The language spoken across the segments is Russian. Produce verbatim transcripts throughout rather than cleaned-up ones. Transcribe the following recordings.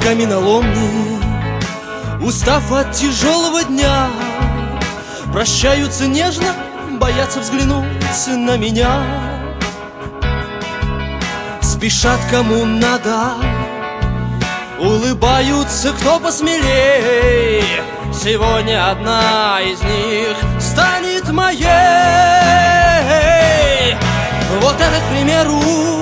каменоломни, устав от тяжелого дня, прощаются нежно, боятся взглянуть на меня. Спешат кому надо, улыбаются кто посмелей. Сегодня одна из них станет моей. Вот это, к примеру,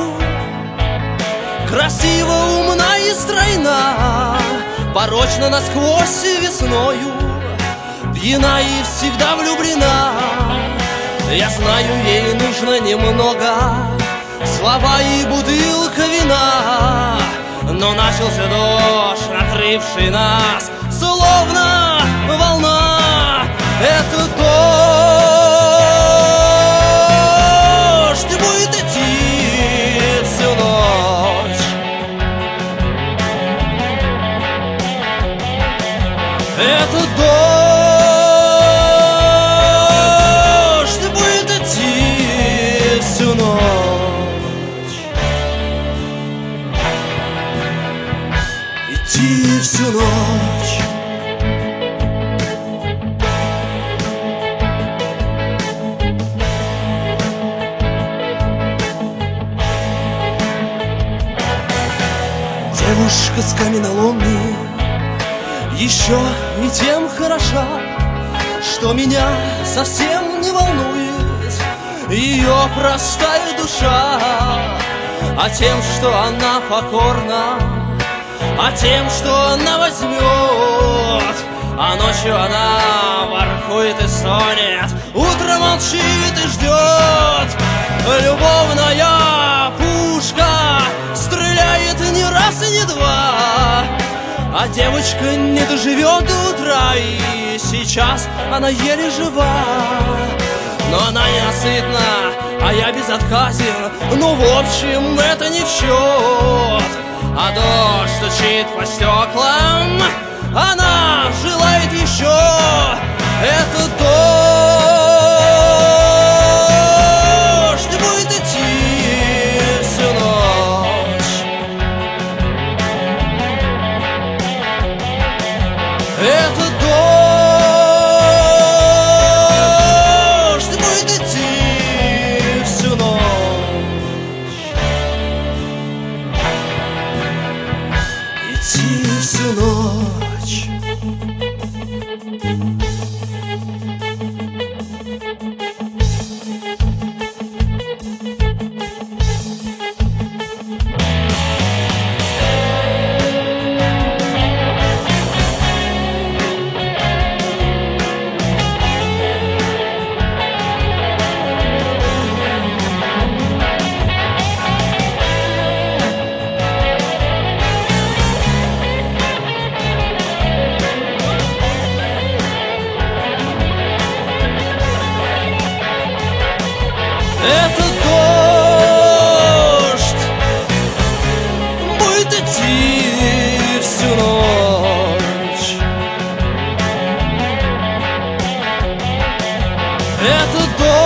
красиво, умна и стройна, порочна насквозь весною, пьяна и всегда влюблена. Я знаю, ей нужно немного, слова и бутылка вина, но начался дождь, накрывший нас, словно волна. Это дождь будет идти всю ночь. Это дождь будет идти всю ночь. Идти всю ночь. Девушка с каменоломни еще и тем хороша, что меня совсем не волнует ее простая душа, а тем, что она покорна, а тем, что она возьмет, а ночью она воркует и стонет, утром молчит и ждет. Любовная пушка стреляет не раз и не два, а девочка не доживет до утра, и сейчас она еле жива. Но она ненасытна, а я безотказен. Ну, в общем, это не в счет. А дождь стучит по стеклам, она желает еще. Это дождь будет идти всю ночь. Это дождь будет идти всю ночь. Идти всю ночь. Это дождь будет идти всю ночь. Это дождь